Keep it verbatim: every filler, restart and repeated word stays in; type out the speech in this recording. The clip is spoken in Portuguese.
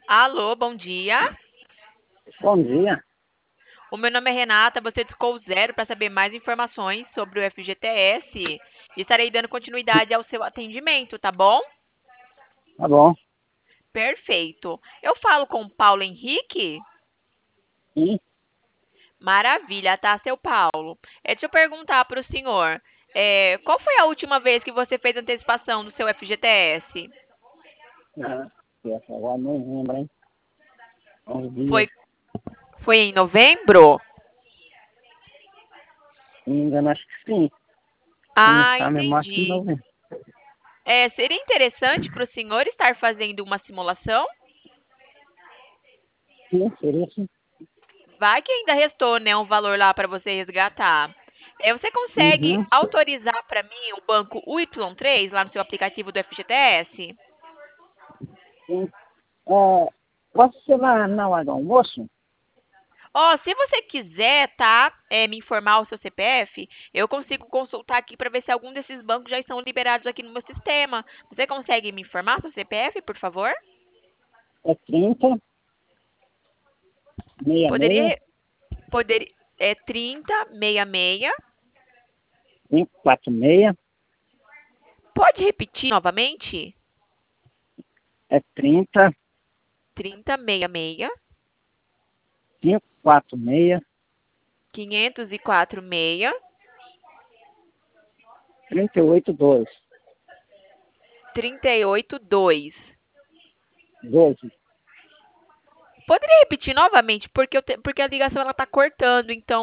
Alô, bom dia. Bom dia. O meu nome é Renata, você discou o zero para saber mais informações sobre o F G T S e estarei dando continuidade ao seu atendimento, tá bom? Tá bom. Perfeito. Eu falo com o Paulo Henrique? Sim. Maravilha, tá, seu Paulo? É, deixa eu perguntar para o senhor, é, qual foi a última vez que você fez antecipação do seu F G T S? Ah, essa agora não lembro, hein? Uns dias. Foi, foi em novembro? Se não me engano, acho que sim. Se não Ah, está mesmo, acho que entendi. não vem. É, seria interessante para o senhor estar fazendo uma simulação? Sim, seria sim. Vai que ainda restou, né, um valor lá para você resgatar. É, você consegue Uhum. autorizar para mim o banco Y três lá no seu aplicativo do F G T S? Sim. É, posso ser lá na hora do almoço? Ó, se você quiser, tá, é, me informar o seu C P F, eu consigo consultar aqui para ver se algum desses bancos já estão liberados aqui no meu sistema. Você consegue me informar seu C P F, por favor? É trinta, meia meia, Poderia, poder, é trinta, sessenta e seis. cinco quatro seis, Pode repetir novamente? é trinta, trinta, sessenta e seis, cinco quatro seis, quinhentos e quatro, seis. trinta e oito, dois. trinta e oito, dois. doze. Poderia repetir novamente, porque, eu te- porque a ligação ela tá cortando, então